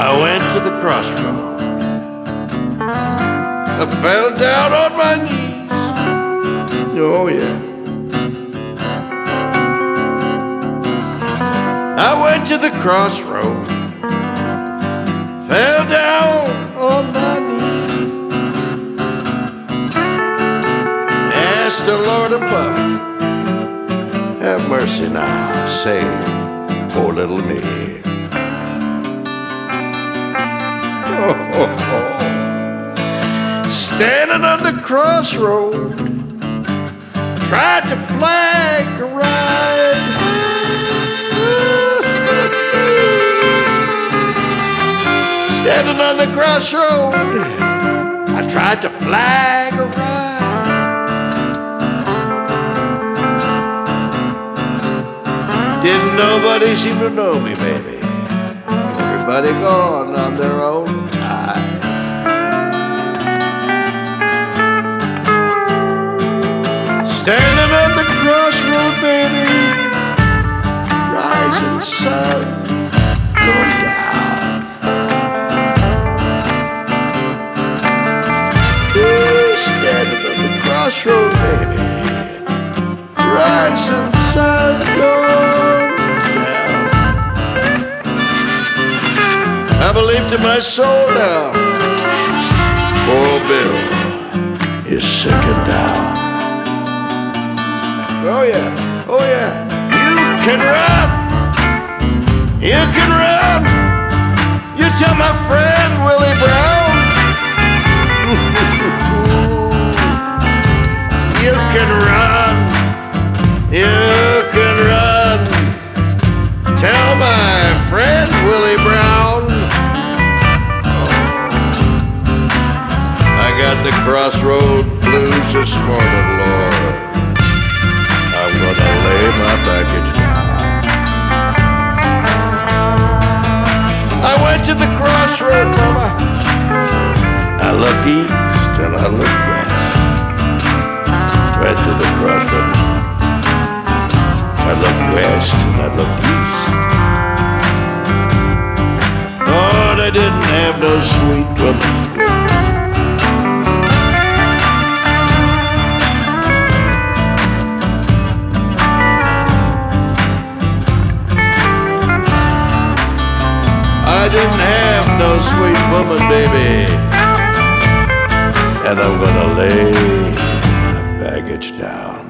I went to the crossroad. I fell down on my knees. Oh yeah. I went to the crossroad. Fell down on my knees. Asked the Lord above, have mercy now, save poor little me. Standing on the crossroad, tried to flag a ride. Standing on the crossroad, I tried to flag a ride. Didn't nobody seem to know me, baby. Everybody gone on their own time. Standing on the crossroad, baby, rising sun going down. Ooh, standing on the crossroad, baby, rising sun going down. I believe to my soul now, poor Bill is sinking down. Oh yeah, oh yeah. You can run, you can run. You tell my friend Willie Brown. You can run, you can run. Tell my friend Willie Brown. I got the crossroad blues this morning, Lord. I'm gonna lay my baggage down. I went to the crossroad, mama. I looked east and I looked west. Went to the crossroad. I looked west and I looked east. Lord, I didn't have no sweet woman. I didn't have no sweet woman, baby, and I'm gonna lay my baggage down.